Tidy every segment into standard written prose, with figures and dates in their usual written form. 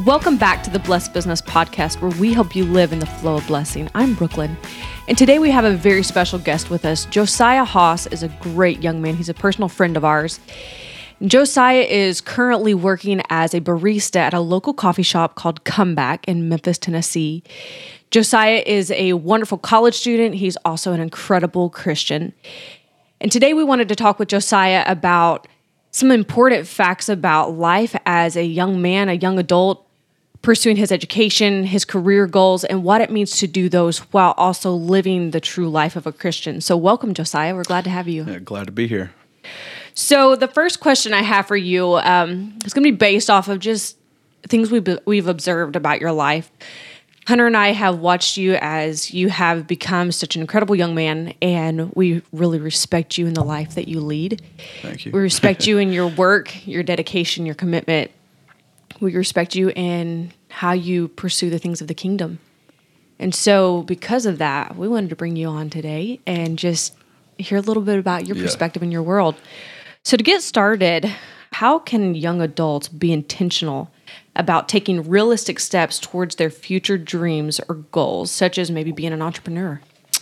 Welcome back to the Blessed Business Podcast, where we help you live in the flow of blessing. I'm Brooklyn, and today we have a very special guest with us. Josiah Haas is a great young man. He's a personal friend of ours. Josiah is currently working as a barista at a local coffee shop called Comeback in Memphis, Tennessee. Josiah is a wonderful college student. He's also an incredible Christian. And today we wanted to talk with Josiah about some important facts about life as a young man, a young adult, pursuing his education, his career goals, and what it means to do those while also living the true life of a Christian. So welcome, Josiah. We're glad to have you. Yeah, glad to be here. So the first question I have for you is going to be based off of just things we've observed about your life. Hunter and I have watched you as you have become such an incredible young man, and we really respect you in the life that you lead. Thank you. We respect you in your work, your dedication, your commitment. We respect you in how you pursue the things of the kingdom. And so because of that, we wanted to bring you on today and just hear a little bit about your perspective in your world. So to get started, how can young adults be intentional about taking realistic steps towards their future dreams or goals, such as maybe being an entrepreneur?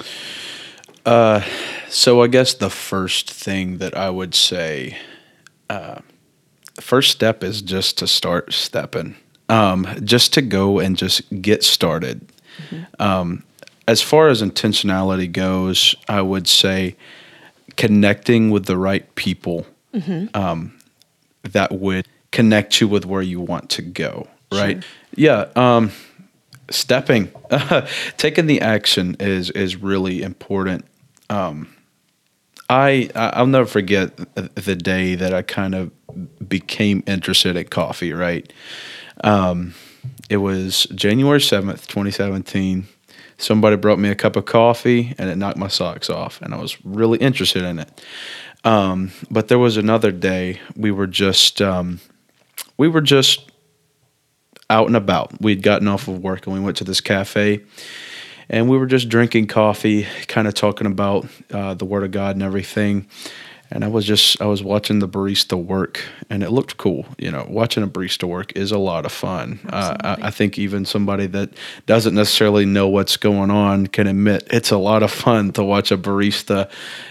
So I guess the first thing that I would say, the first step is just to start stepping, just to go and just get started. Mm-hmm. As far as intentionality goes, I would say connecting with the right people that would connect you with where you want to go, right? Sure. Yeah, stepping, taking the action is really important. I'll never forget the day that I kind of became interested in coffee, right? It was January 7th, 2017. Somebody brought me a cup of coffee and it knocked my socks off, and I was really interested in it. But there was another day we were just out and about. We'd gotten off of work and we went to this cafe, and we were just drinking coffee, kind of talking about the Word of God and everything. And I was watching the barista work, and it looked cool. You know, watching a barista work is a lot of fun. I think even somebody that doesn't necessarily know what's going on can admit it's a lot of fun to watch a barista,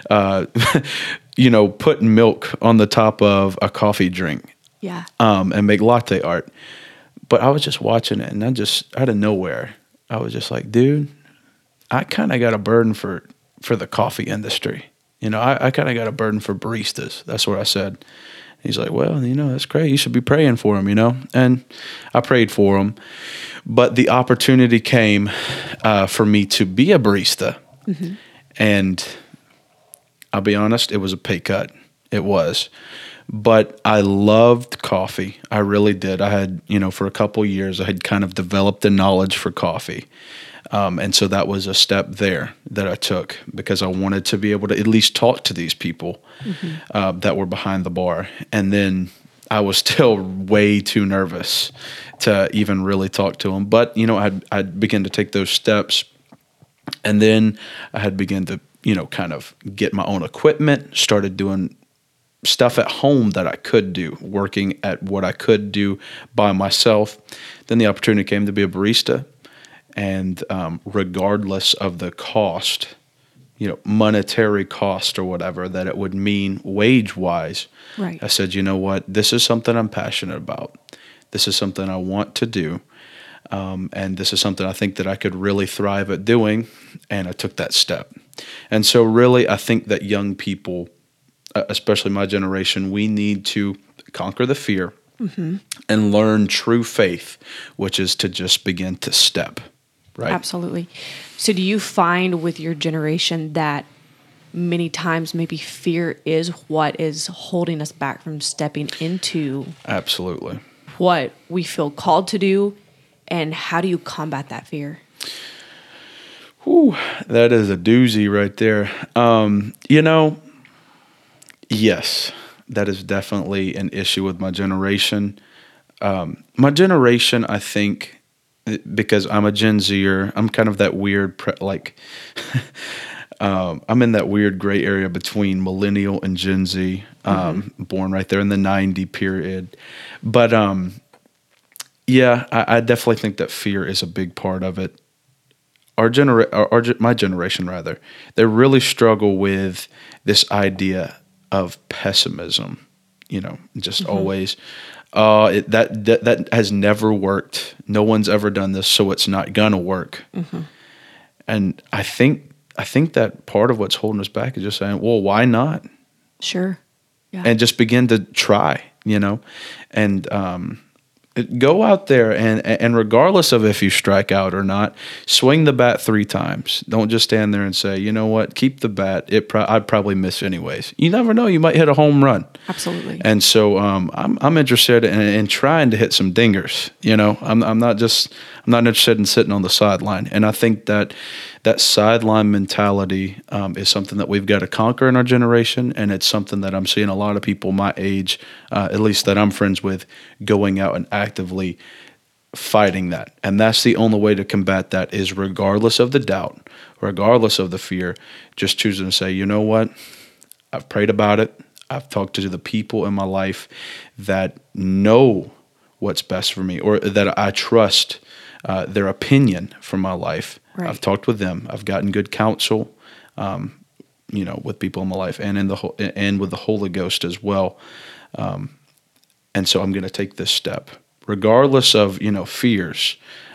putting milk on the top of a coffee drink. Yeah. And make latte art. But I was just watching it, and I just, out of nowhere, I was just like, dude, I kind of got a burden for the coffee industry. You know, I kind of got a burden for baristas. That's what I said. He's like, well, that's great. You should be praying for him, And I prayed for him. But the opportunity came for me to be a barista. Mm-hmm. And I'll be honest, it was a pay cut. It was. But I loved coffee. I really did. I had, for a couple of years, I had kind of developed the knowledge for coffee. And so that was a step there that I took, because I wanted to be able to at least talk to these people that were behind the bar. And then I was still way too nervous to even really talk to them. But, I'd begin to take those steps. And then I had begun to, kind of get my own equipment, started doing stuff at home that I could do, working at what I could do by myself. Then the opportunity came to be a barista. And regardless of the cost, monetary cost or whatever that it would mean wage-wise, right. I said, you know what, this is something I'm passionate about. This is something I want to do. And this is something I think that I could really thrive at doing. And I took that step. And so really, I think that young people, especially my generation, we need to conquer the fear and learn true faith, which is to just begin to step. Right. Absolutely. So do you find with your generation that many times maybe fear is what is holding us back from stepping into absolutely what we feel called to do? And how do you combat that fear? Whew, that is a doozy right there. Yes, that is definitely an issue with my generation. My generation, I think, because I'm a Gen Zer, I'm kind of that weird, I'm in that weird gray area between millennial and Gen Z, born right there in the 90 period. But Yeah, I definitely think that fear is a big part of it. My generation rather, they really struggle with this idea of pessimism. Just always, that has never worked. No one's ever done this, so it's not gonna work. And I think that part of what's holding us back is just saying, well, why not? Sure. Yeah. And just begin to try, and go out there and regardless of if you strike out or not, swing the bat 3 times. Don't just stand there and say, you know what, keep the bat. I'd probably miss anyways. You never know, you might hit a home run. Absolutely. And so I'm interested in trying to hit some dingers. I'm not interested in sitting on the sideline. And I think that sideline mentality is something that we've got to conquer in our generation, and it's something that I'm seeing a lot of people my age, at least that I'm friends with, going out and actively fighting that. And that's the only way to combat that, is regardless of the doubt, regardless of the fear, just choosing to say, you know what, I've prayed about it. I've talked to the people in my life that know what's best for me, or that I trust their opinion for my life. Right. I've talked with them. I've gotten good counsel, with people in my life, and with the Holy Ghost as well. And so I'm going to take this step, regardless of fears.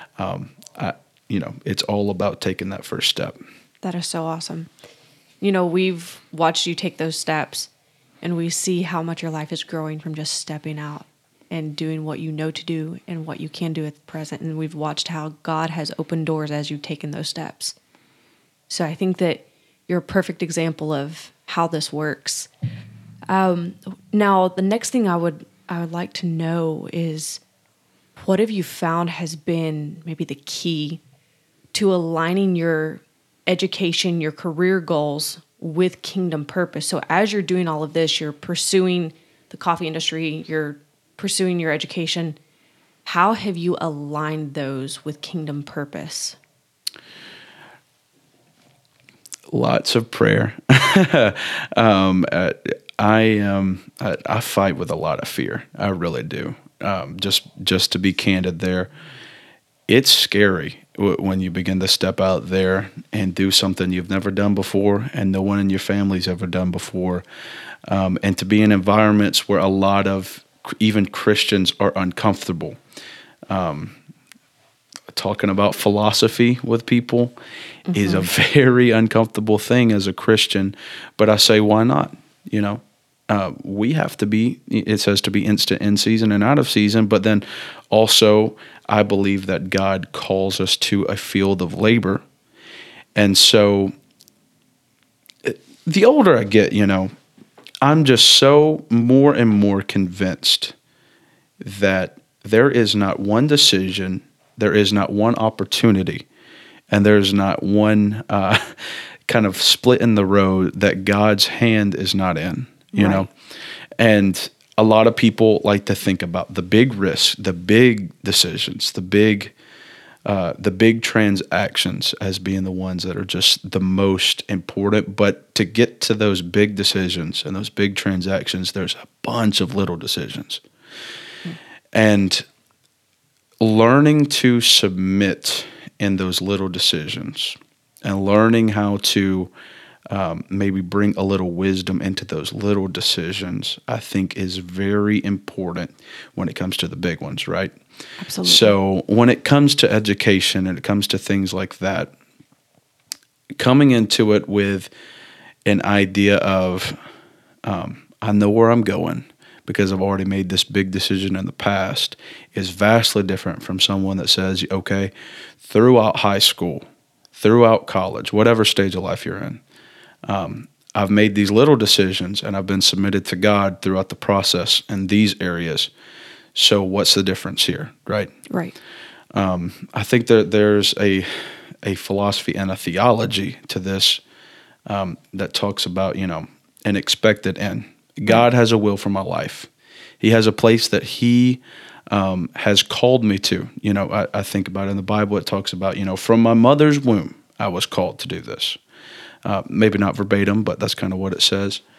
It's all about taking that first step. That is so awesome. We've watched you take those steps, and we see how much your life is growing from just stepping out and doing what you know to do and what you can do at the present. And we've watched how God has opened doors as you've taken those steps. So I think that you're a perfect example of how this works. Now, the next thing I would like to know is, what have you found has been maybe the key to aligning your education, your career goals with kingdom purpose? So as you're doing all of this, you're pursuing the coffee industry, you're pursuing your education. How have you aligned those with kingdom purpose? Lots of prayer. I fight with a lot of fear. I really do. Just to be candid there, it's scary when you begin to step out there and do something you've never done before and no one in your family's ever done before. And to be in environments where a lot of even Christians are uncomfortable. Talking about philosophy with people is a very uncomfortable thing as a Christian, but I say, why not? We have to be, it says to be instant in season and out of season, but then also I believe that God calls us to a field of labor. And so the older I get, I'm just so more and more convinced that there is not one decision, there is not one opportunity, and there's not one kind of split in the road that God's hand is not in, you know? And a lot of people like to think about the big risks, the big decisions, the big transactions as being the ones that are just the most important. But to get to those big decisions and those big transactions, there's a bunch of little decisions. And learning to submit in those little decisions and learning how to maybe bring a little wisdom into those little decisions, I think is very important when it comes to the big ones, right? Absolutely. So when it comes to education and it comes to things like that, coming into it with an idea of, I know where I'm going because I've already made this big decision in the past, is vastly different from someone that says, okay, throughout high school, throughout college, whatever stage of life you're in, I've made these little decisions and I've been submitted to God throughout the process in these areas. So what's the difference here, right? Right. I think that there's a philosophy and a theology to this that talks about, an expected end. God has a will for my life. He has a place that He has called me to. I think about it in the Bible, it talks about, from my mother's womb, I was called to do this. Maybe not verbatim, but that's kind of what it says.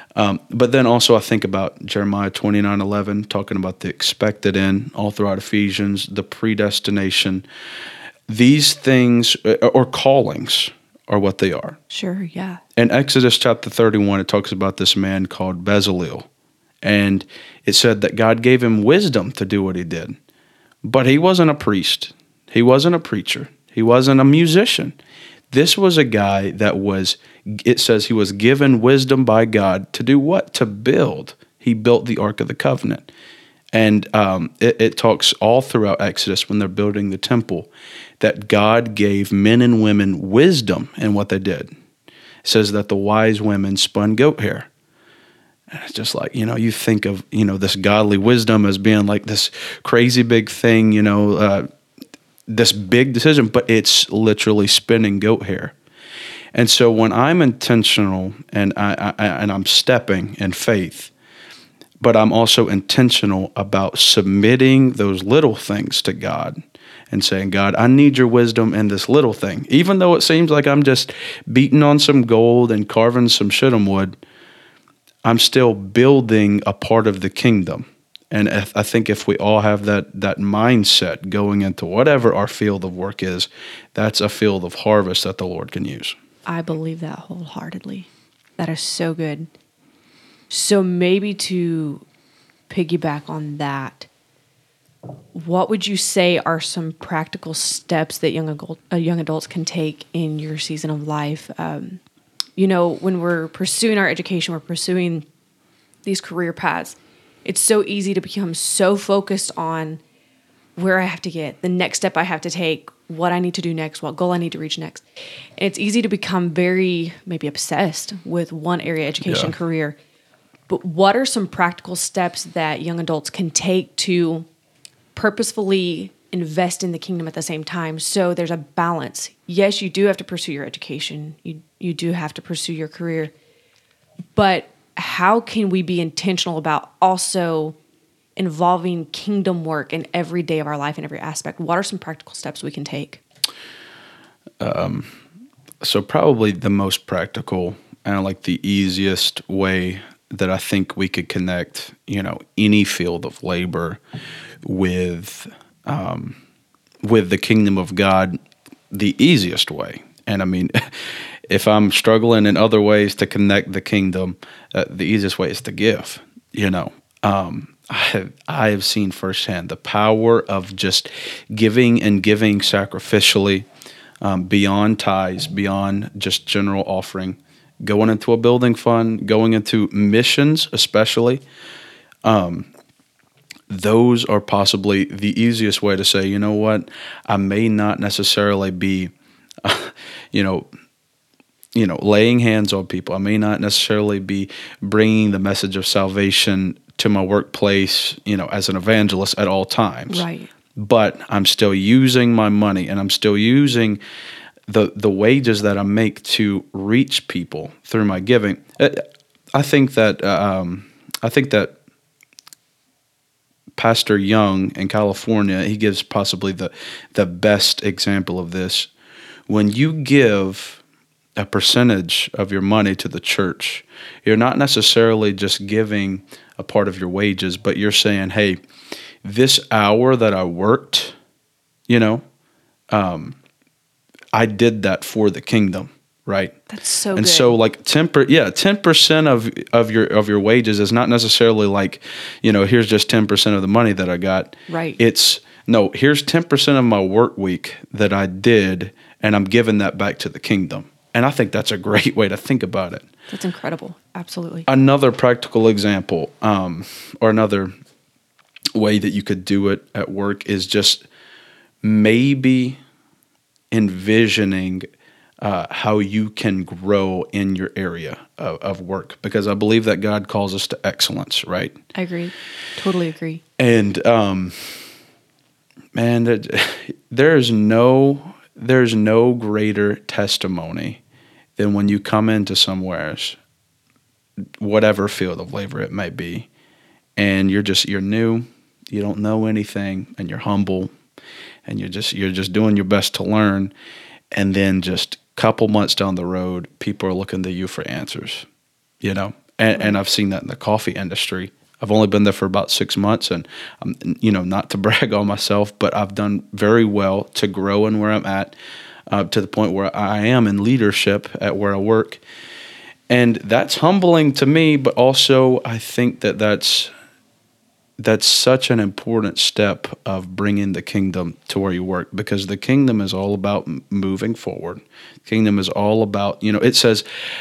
But then also I think about Jeremiah 29:11, talking about the expected end, all throughout Ephesians, the predestination. These things, or callings, are what they are. Sure, yeah. In Exodus chapter 31, it talks about this man called Bezalel. And it said that God gave him wisdom to do what he did. But he wasn't a priest. He wasn't a preacher. He wasn't a musician. This was a guy that was, it says he was given wisdom by God to do what? To build. He built the Ark of the Covenant. And it talks all throughout Exodus when they're building the temple that God gave men and women wisdom in what they did. It says that the wise women spun goat hair. And it's just like, you think of, this godly wisdom as being like this crazy big thing, this big decision, but it's literally spinning goat hair. And so when I'm intentional and I'm stepping in faith, but I'm also intentional about submitting those little things to God and saying, God, I need your wisdom in this little thing. Even though it seems like I'm just beating on some gold and carving some shittim wood, I'm still building a part of the kingdom. And I think if we all have that mindset going into whatever our field of work is, that's a field of harvest that the Lord can use. I believe that wholeheartedly. That is so good. So maybe to piggyback on that, what would you say are some practical steps that young adults can take in your season of life? When we're pursuing our education, we're pursuing these career paths, it's so easy to become so focused on where I have to get, the next step I have to take, what I need to do next, what goal I need to reach next. And it's easy to become very maybe obsessed with one area, education, career. But what are some practical steps that young adults can take to purposefully invest in the kingdom at the same time so there's a balance? Yes, you do have to pursue your education. You do have to pursue your career. But how can we be intentional about also involving kingdom work in every day of our life in every aspect? What are some practical steps we can take? So probably the most practical and like the easiest way that I think we could connect, any field of labor with the kingdom of God, the easiest way. And I mean, if I'm struggling in other ways to connect the kingdom, the easiest way is to give. I have seen firsthand the power of just giving and giving sacrificially, beyond tithes, beyond just general offering, going into a building fund, going into missions especially. Those are possibly the easiest way to say, you know what, I may not necessarily be, laying hands on people. I may not necessarily be bringing the message of salvation to my workplace, as an evangelist at all times. Right. But I'm still using my money and I'm still using the wages that I make to reach people through my giving. I think that Pastor Young in California, he gives possibly the best example of this. When you give a percentage of your money to the church, you're not necessarily just giving a part of your wages, but you're saying, hey, this hour that I worked, I did that for the kingdom, right? That's so and good. So like 10% of your wages is not necessarily like, here's just 10% of the money that I got. Right. It's no, here's 10% of my work week that I did, and I'm giving that back to the kingdom. And I think that's a great way to think about it. That's incredible. Absolutely. Another practical example, or another way that you could do it at work is just maybe envisioning how you can grow in your area of work, because I believe that God calls us to excellence, right? I agree. Totally agree. And man, there's no greater testimony than when you come into somewheres, whatever field of labor it may be, and you're new, you don't know anything, and you're humble, and you're just doing your best to learn, and then just a couple months down the road, people are looking to you for answers, And I've seen that in the coffee industry. I've only been there for about 6 months, and not to brag on myself, but I've done very well to grow in where I'm at, to the point where I am in leadership at where I work. And that's humbling to me, but also I think that's such an important step of bringing the kingdom to where you work, because the kingdom is all about moving forward. Kingdom is all about, it says,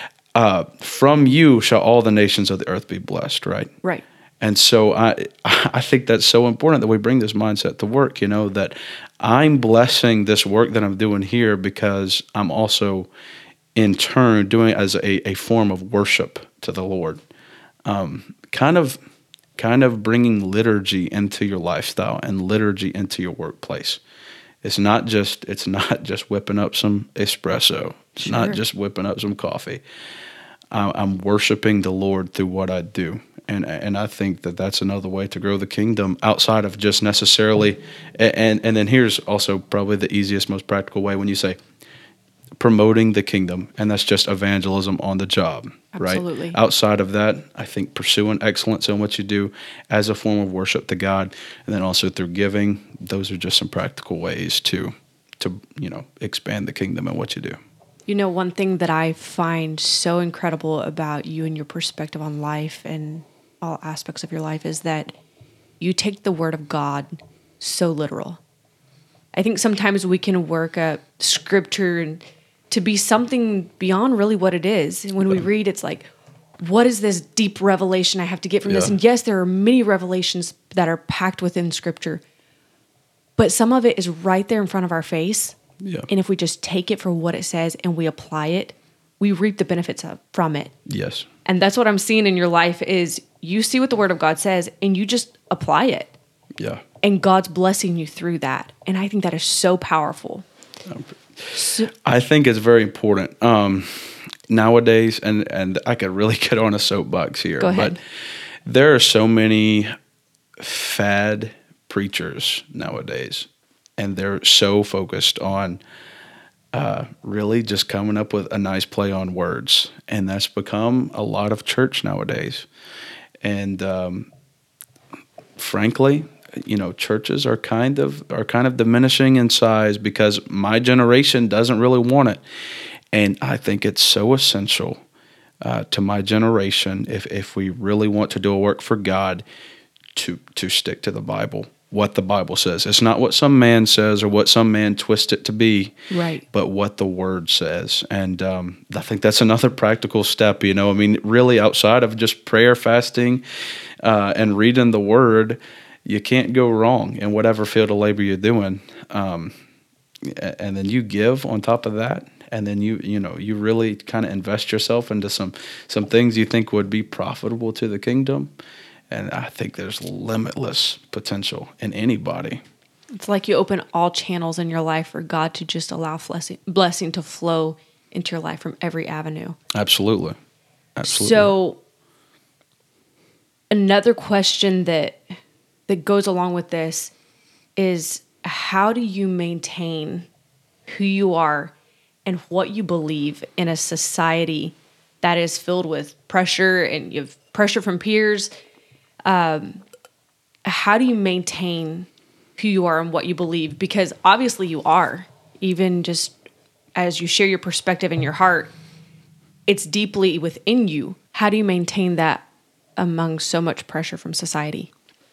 from you shall all the nations of the earth be blessed, right? Right. And so I think that's so important that we bring this mindset to work, that I'm blessing this work that I'm doing here because I'm also in turn doing it as a form of worship to the Lord. Kind of bringing liturgy into your lifestyle and liturgy into your workplace. It's not just whipping up some espresso. It's not just whipping up some coffee. I'm worshiping the Lord through what I do. And I think that's another way to grow the kingdom outside of just necessarily, and then here's also probably the easiest, most practical way when you say promoting the kingdom, and that's just evangelism on the job, Absolutely. right? Outside of that, I think pursuing excellence in what you do as a form of worship to God, and then also through giving, those are just some practical ways to expand the kingdom in what you do. One thing that I find so incredible about you and your perspective on life and all aspects of your life is that you take the word of God so literal. I think sometimes we can work up scripture and to be something beyond really what it is. And when we read, it's like, what is this deep revelation I have to get from this? And yes, there are many revelations that are packed within scripture, but some of it is right there in front of our face. Yeah. And if we just take it for what it says and we apply it, we reap the benefits from it. Yes. And that's what I'm seeing in your life is you see what the word of God says and you just apply it. Yeah. And God's blessing you through that. And I think that is so powerful. I think it's very important nowadays, and I could really get on a soapbox here. Go ahead. But there are so many fad preachers nowadays, and they're so focused on really just coming up with a nice play on words, and that's become a lot of church nowadays. And frankly, churches are kind of diminishing in size because my generation doesn't really want it, and I think it's so essential to my generation if we really want to do a work for God to stick to the Bible. What the Bible says. It's not what some man says or what some man twists it to be, right? But what the Word says. And I think that's another practical step, really outside of just prayer, fasting, and reading the Word, you can't go wrong in whatever field of labor you're doing. And then you give on top of that, and then you really kind of invest yourself into some things you think would be profitable to the kingdom. And I think there's limitless potential in anybody. It's like you open all channels in your life for God to just allow blessing to flow into your life from every avenue. Absolutely. So another question that goes along with this is, how do you maintain who you are and what you believe in a society that is filled with pressure, and you have pressure from peers? How do you maintain who you are and what you believe? Because obviously you are, even just as you share your perspective in your heart, it's deeply within you. How do you maintain that among so much pressure from society?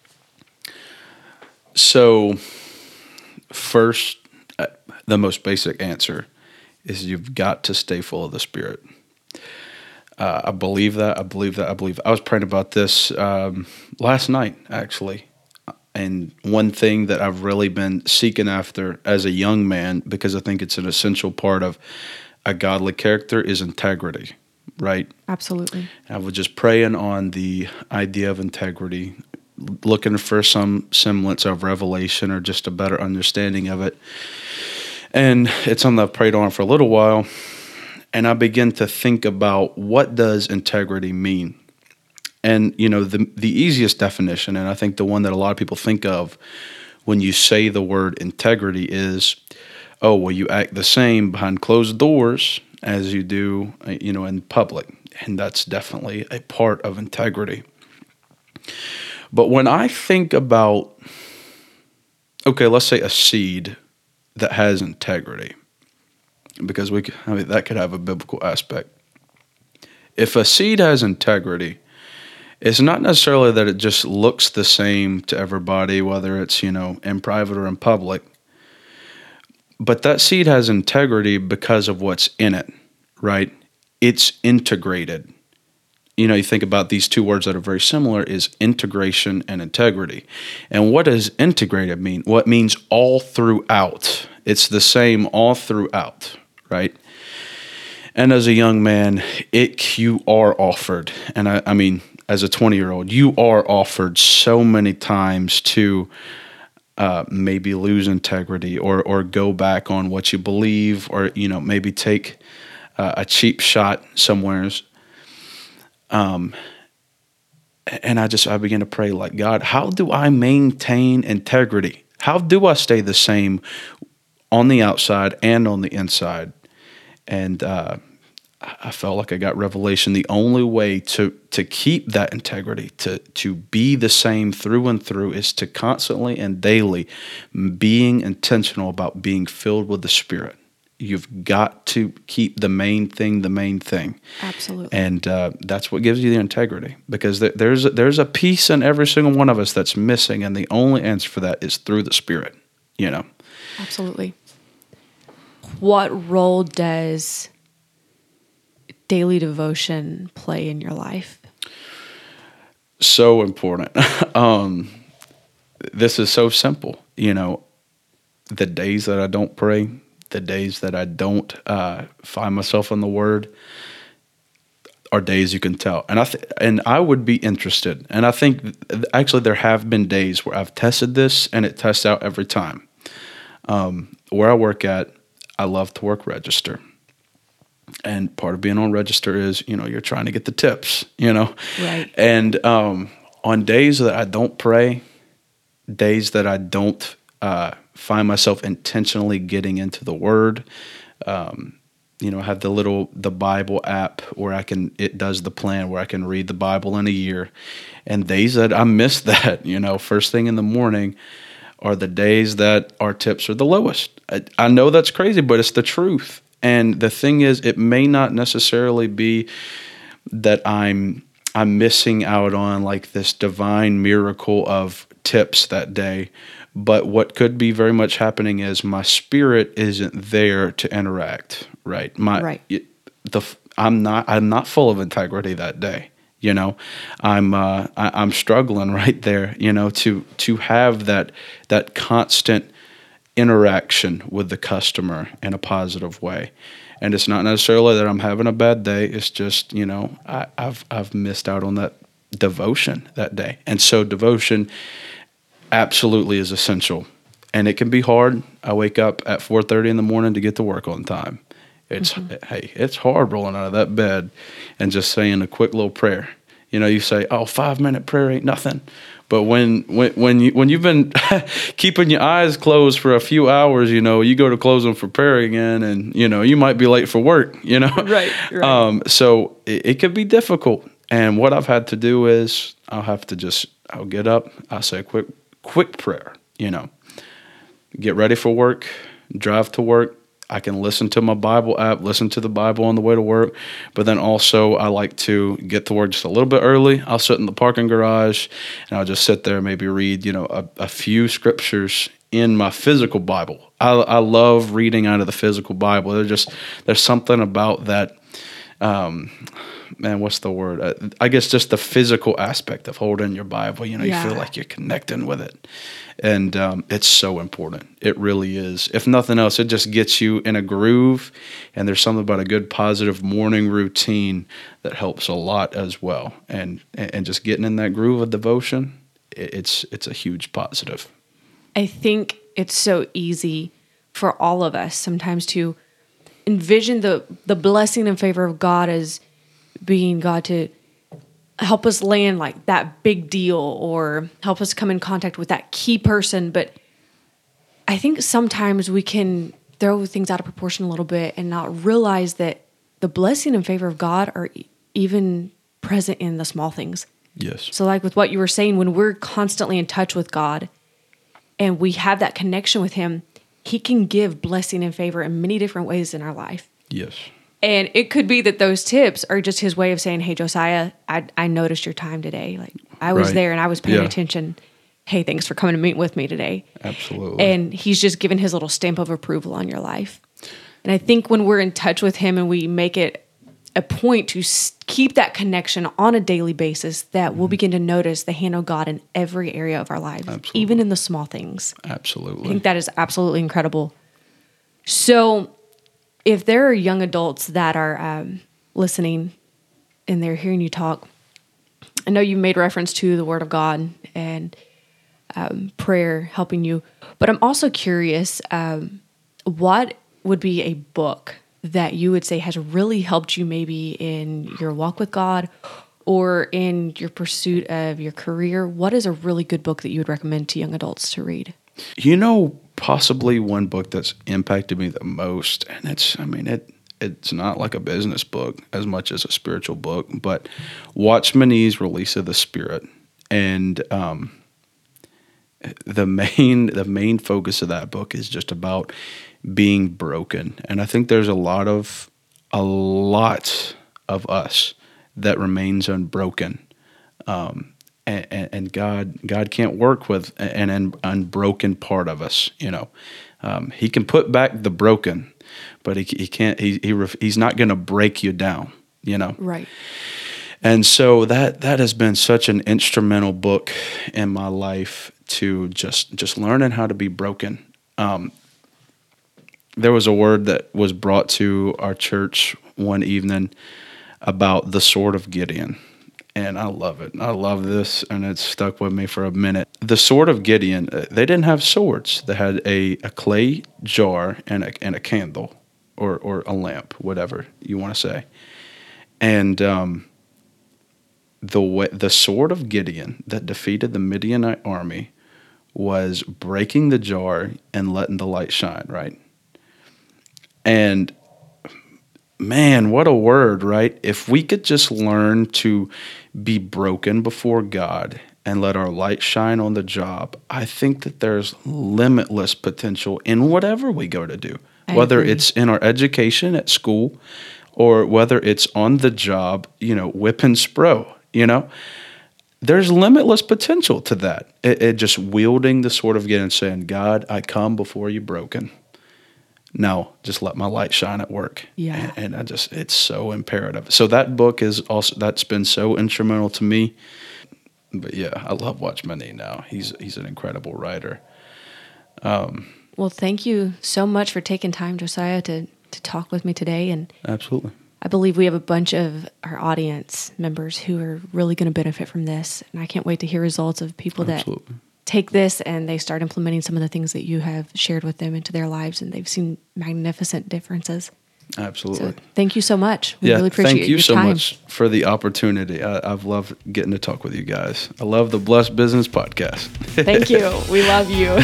So first, the most basic answer is you've got to stay full of the Spirit. I believe that. I was praying about this last night, actually. And one thing that I've really been seeking after as a young man, because I think it's an essential part of a godly character, is integrity, right? Absolutely. I was just praying on the idea of integrity, looking for some semblance of revelation or just a better understanding of it. And it's something I've prayed on for a little while. And I begin to think about, what does integrity mean? And, the easiest definition, and I think the one that a lot of people think of when you say the word integrity is, you act the same behind closed doors as you do, in public. And that's definitely a part of integrity. But when I think about, okay, let's say a seed that has integrity, because that could have a biblical aspect. If a seed has integrity, it's not necessarily that it just looks the same to everybody, whether it's, in private or in public. But that seed has integrity because of what's in it, right? It's integrated. You think about these two words that are very similar is integration and integrity. And what does integrated mean? Well, it means all throughout. It's the same all throughout, right? And as a young man, you are offered, and I mean, as a 20-year-old, you are offered so many times to maybe lose integrity or go back on what you believe, or maybe take a cheap shot somewheres. And I begin to pray, like, God, how do I maintain integrity? How do I stay the same on the outside and on the inside? And I felt like I got revelation. The only way to keep that integrity, to be the same through and through, is to constantly and daily being intentional about being filled with the Spirit. You've got to keep the main thing. Absolutely. And that's what gives you the integrity, because there's a piece in every single one of us that's missing, and the only answer for that is through the Spirit, Absolutely. What role does daily devotion play in your life? So important. This is so simple. The days that I don't pray, the days that I don't find myself in the Word, are days you can tell. And I would be interested. And I think actually there have been days where I've tested this, and it tests out every time. Where I work at, I love to work register. And part of being on register is, you're trying to get the tips, Right. And on days that I don't pray, days that I don't find myself intentionally getting into the Word, I have the Bible app where it does the plan where I can read the Bible in a year. And days that I miss that, first thing in the morning, are the days that our tips are the lowest. I know that's crazy, but it's the truth. And the thing is, it may not necessarily be that I'm missing out on like this divine miracle of tips that day, but what could be very much happening is my spirit isn't there to interact. Right. I'm not full of integrity that day. I'm struggling right there. To have that constant interaction with the customer in a positive way. And it's not necessarily that I'm having a bad day. It's just, I've missed out on that devotion that day. And so devotion absolutely is essential. And it can be hard. I wake up at 4:30 in the morning to get to work on time. It's hard rolling out of that bed and just saying a quick little prayer. You say, 5-minute prayer ain't nothing. But when you've been keeping your eyes closed for a few hours, you go to close them for prayer again, and you might be late for work. Right. So it could be difficult. And what I've had to do is I'll get up, I'll say a quick prayer. Get ready for work, drive to work. I can listen to my Bible app, listen to the Bible on the way to work. But then also I like to get to work just a little bit early. I'll sit in the parking garage and I'll just sit there, maybe read, a few scriptures in my physical Bible. I love reading out of the physical Bible. There's something about that. What's the word? I guess just the physical aspect of holding your Bible. You feel like you're connecting with it. And it's so important. It really is. If nothing else, it just gets you in a groove. And there's something about a good positive morning routine that helps a lot as well. And just getting in that groove of devotion, it's a huge positive. I think it's so easy for all of us sometimes to envision the blessing and favor of God as being God to help us land like that big deal or help us come in contact with that key person. But I think sometimes we can throw things out of proportion a little bit and not realize that the blessing and favor of God are even present in the small things. Yes. So like with what you were saying, when we're constantly in touch with God and we have that connection with him, he can give blessing and favor in many different ways in our life. Yes. And it could be that those tips are just his way of saying, hey, Josiah, I noticed your time today. Like I was Right. there and I was paying Yeah. attention. Hey, thanks for coming to meet with me today. Absolutely. And he's just given his little stamp of approval on your life. And I think when we're in touch with him and we make it a point to keep that connection on a daily basis, that we'll begin to notice the hand of God in every area of our lives, Absolutely. even in the small things. I Absolutely. think that is absolutely incredible. So if there are young adults that are listening and they're hearing you talk, I know you made reference to the Word of God and prayer helping you, but I'm also curious, what would be a book that you would say has really helped you maybe in your walk with God or in your pursuit of your career? What is a really good book that you would recommend to young adults to read? Possibly one book that's impacted me the most, and it's not like a business book as much as a spiritual book, but Watchman Nee's Release of the Spirit. And the main focus of that book is just about being broken. And I think there's a lot of us that remains unbroken. And God can't work with an unbroken part of us. He can put back the broken, but he can't. He's not going to break you down. Right. And so that has been such an instrumental book in my life to just learning how to be broken. There was a word that was brought to our church one evening about the sword of Gideon. And I love it. I love this, and it's stuck with me for a minute. The sword of Gideon, they didn't have swords. They had a clay jar and a candle or a lamp, whatever you want to say. And the sword of Gideon that defeated the Midianite army was breaking the jar and letting the light shine, right? And man, what a word, right? If we could just learn to be broken before God and let our light shine on the job, I think that there's limitless potential in whatever we go to do, whether agree. it's in our education at school or whether it's on the job, whipping spro, There's limitless potential to that. It just wielding the sword of Gideon and saying, God, I come before you broken. Now, just let my light shine at work. Yeah. And it's so imperative. So that book that's been so instrumental to me. But yeah, I love Watchman Nee now. He's an incredible writer. Well, thank you so much for taking time, Josiah, to talk with me today. And Absolutely. I believe we have a bunch of our audience members who are really going to benefit from this. And I can't wait to hear results of people Absolutely. that take this and they start implementing some of the things that you have shared with them into their lives, and they've seen magnificent differences. Absolutely. So thank you so much. We really appreciate thank you your so time. much for the opportunity. I've loved getting to talk with you guys. I love the Blessed Business Podcast. Thank you. We love you.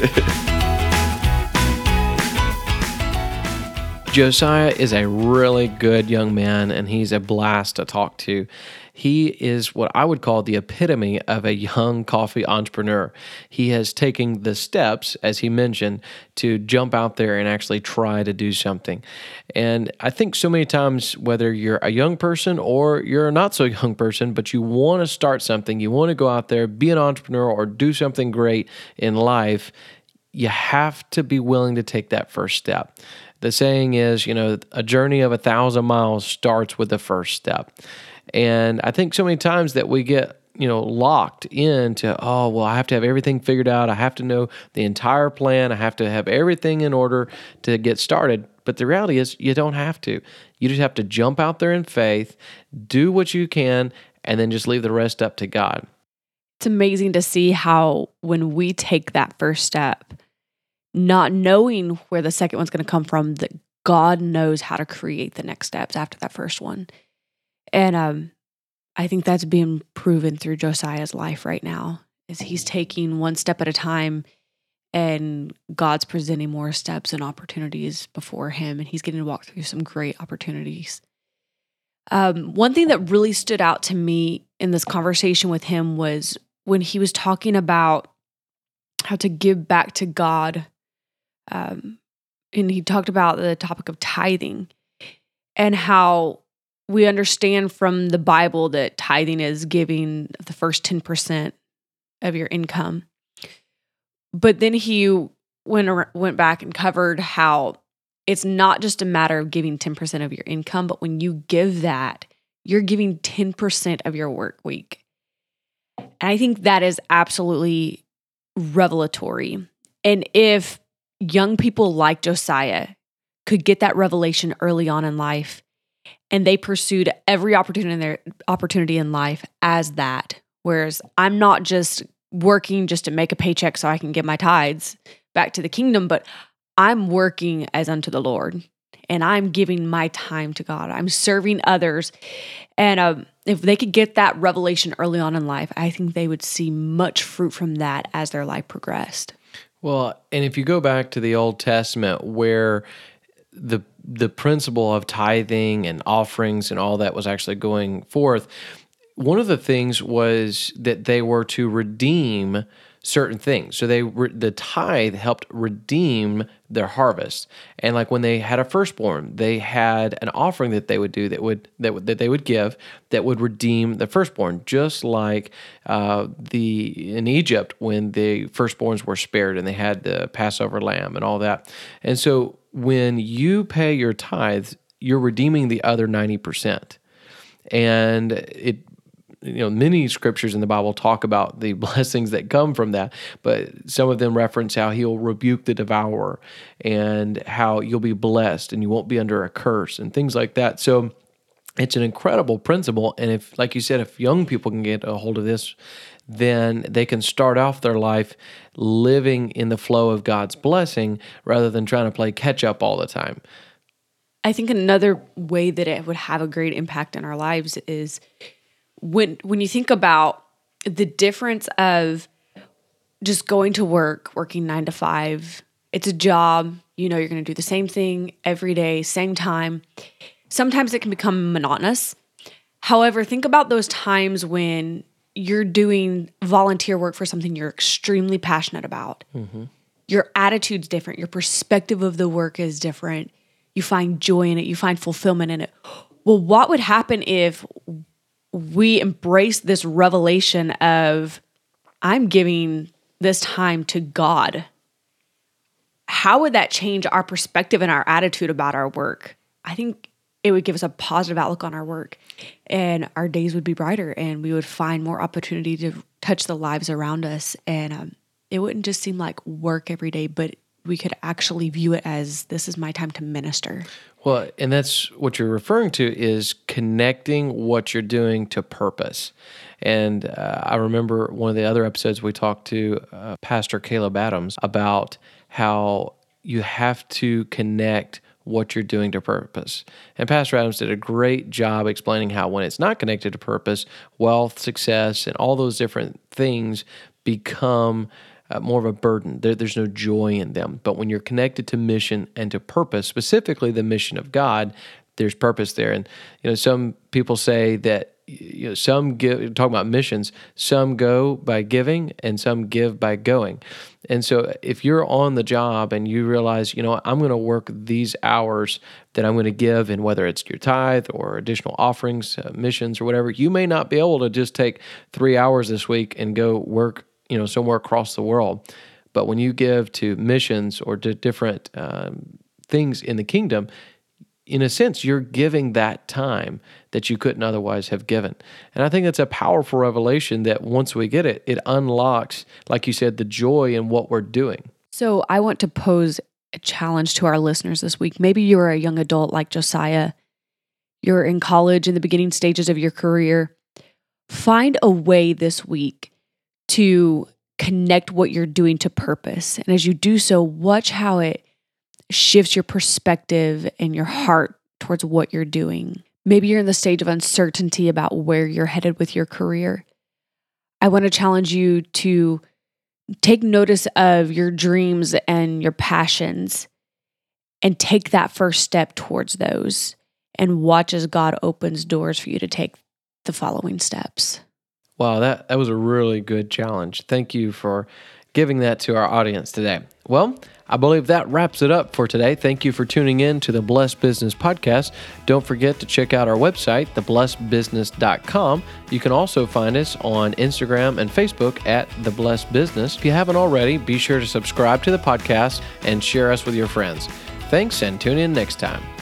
Josiah is a really good young man, and he's a blast to talk to. He is what I would call the epitome of a young coffee entrepreneur. He has taken the steps, as he mentioned, to jump out there and actually try to do something. And I think so many times, whether you're a young person or you're a not so young person, but you want to start something, you want to go out there, be an entrepreneur, or do something great in life, you have to be willing to take that first step. The saying is, a journey of 1,000 miles starts with the first step. And I think so many times that we get, locked into, I have to have everything figured out. I have to know the entire plan. I have to have everything in order to get started. But the reality is you don't have to. You just have to jump out there in faith, do what you can, and then just leave the rest up to God. It's amazing to see how when we take that first step, not knowing where the second one's going to come from, that God knows how to create the next steps after that first one. And I think that's being proven through Josiah's life right now, is he's taking one step at a time, and God's presenting more steps and opportunities before him, and he's getting to walk through some great opportunities. One thing that really stood out to me in this conversation with him was when he was talking about how to give back to God. And he talked about the topic of tithing and how we understand from the Bible that tithing is giving the first 10% of your income. But then he went back and covered how it's not just a matter of giving 10% of your income, but when you give that, you're giving 10% of your work week. And I think that is absolutely revelatory. And if young people like Josiah could get that revelation early on in life, and they pursued every opportunity in life as that, whereas I'm not just working just to make a paycheck so I can give my tithes back to the kingdom, but I'm working as unto the Lord, and I'm giving my time to God. I'm serving others. And if they could get that revelation early on in life, I think they would see much fruit from that as their life progressed. Well, and if you go back to the Old Testament where the principle of tithing and offerings and all that was actually going forth, one of the things was that they were to redeem certain things. So the tithe helped redeem their harvest. And like when they had a firstborn, they had an offering that they would do that they would give that would redeem the firstborn, just like in Egypt when the firstborns were spared and they had the Passover lamb and all that. And so when you pay your tithes, you're redeeming the other 90%. And many scriptures in the Bible talk about the blessings that come from that, but some of them reference how he'll rebuke the devourer and how you'll be blessed and you won't be under a curse and things like that. So it's an incredible principle. And if, like you said, if young people can get a hold of this, then they can start off their life living in the flow of God's blessing rather than trying to play catch up all the time. I think another way that it would have a great impact in our lives is when you think about the difference of just going to work, working 9 to 5, it's a job, you're going to do the same thing every day, same time. Sometimes it can become monotonous. However, think about those times when you're doing volunteer work for something you're extremely passionate about. Mm-hmm. Your attitude's different. Your perspective of the work is different. You find joy in it. You find fulfillment in it. Well, what would happen if we embrace this revelation of, I'm giving this time to God? How would that change our perspective and our attitude about our work? I think it would give us a positive outlook on our work, and our days would be brighter, and we would find more opportunity to touch the lives around us. And it wouldn't just seem like work every day, but we could actually view it as, this is my time to minister. Well, and that's what you're referring to is connecting what you're doing to purpose. And I remember one of the other episodes we talked to Pastor Caleb Adams about how you have to connect what you're doing to purpose. And Pastor Adams did a great job explaining how when it's not connected to purpose, wealth, success, and all those different things become more of a burden. There's no joy in them. But when you're connected to mission and to purpose, specifically the mission of God, there's purpose there. And some people say that some give, talking about missions, some go by giving and some give by going. And so if you're on the job and you realize, I'm going to work these hours that I'm going to give, and whether it's your tithe or additional offerings, missions or whatever, you may not be able to just take 3 hours this week and go work somewhere across the world. But when you give to missions or to different things in the kingdom, in a sense, you're giving that time that you couldn't otherwise have given. And I think that's a powerful revelation that once we get it, it unlocks, like you said, the joy in what we're doing. So I want to pose a challenge to our listeners this week. Maybe you're a young adult like Josiah. You're in college, in the beginning stages of your career. Find a way this week to connect what you're doing to purpose. And as you do so, watch how it shifts your perspective and your heart towards what you're doing. Maybe you're in the stage of uncertainty about where you're headed with your career. I want to challenge you to take notice of your dreams and your passions and take that first step towards those. and watch as God opens doors for you to take the following steps. Wow, that was a really good challenge. Thank you for giving that to our audience today. Well, I believe that wraps it up for today. Thank you for tuning in to the Blessed Business Podcast. Don't forget to check out our website, theblessedbusiness.com. You can also find us on Instagram and Facebook at The Blessed Business. If you haven't already, be sure to subscribe to the podcast and share us with your friends. Thanks, and tune in next time.